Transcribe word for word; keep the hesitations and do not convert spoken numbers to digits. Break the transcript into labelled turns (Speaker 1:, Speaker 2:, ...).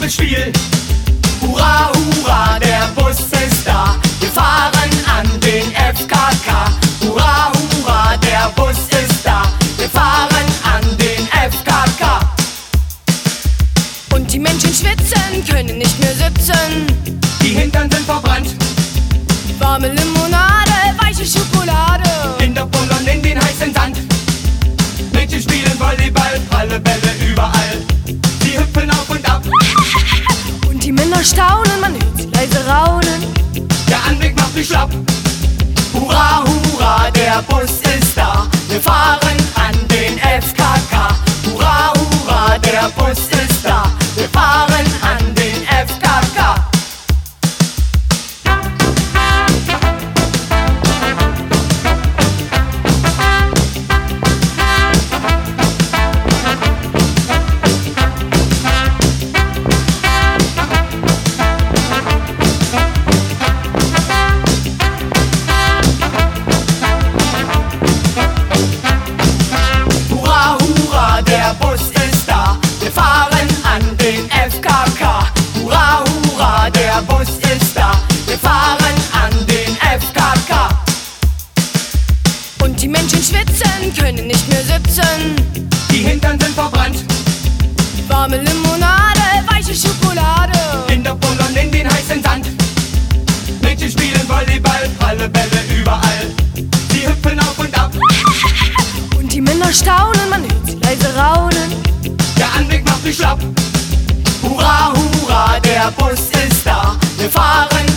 Speaker 1: gutes Spiel. Hurra, hurra, der Bus ist da. Wir fahren an den F K K. Hurra, hurra, der Bus ist da. Wir fahren an den F K K.
Speaker 2: Und die Menschen schwitzen, können nicht mehr sitzen.
Speaker 1: Die Hintern sind verbrannt.
Speaker 2: Warme Limonade, weiche Schokolade.
Speaker 1: In der Pulle und in den heißen Sand. Mädchen spielen Volleyball, pralle Bälle überall. Sie hüpfen auf und ab.
Speaker 2: Und die Männer staunen, man hört sie leise raunen.
Speaker 1: Der Anblick macht mich schlapp. Hurra, hurra, der Bus ist da. Wir fahren an den F K K. Hurra, hurra, der Bus ist da. Wir fahren an den F K K. Der Bus ist da, wir fahren an den F K K. Hurra, hurra, der Bus ist da, wir fahren an den F K K.
Speaker 2: Und die Menschen schwitzen, können nicht mehr sitzen.
Speaker 1: Die Hintern sind verbrannt.
Speaker 2: Warme Limonade, weiche Schokolade.
Speaker 1: In der Pulle und in den heißen Sand. Mädchen spielen Volleyball, pralle Bälle überall. Sie hüpfen auf und ab.
Speaker 2: Und die Männer staunen, man hört sie leise raunen.
Speaker 1: Der Anblick macht mich schlapp. Hurra, hurra, der Bus ist da. Wir fahren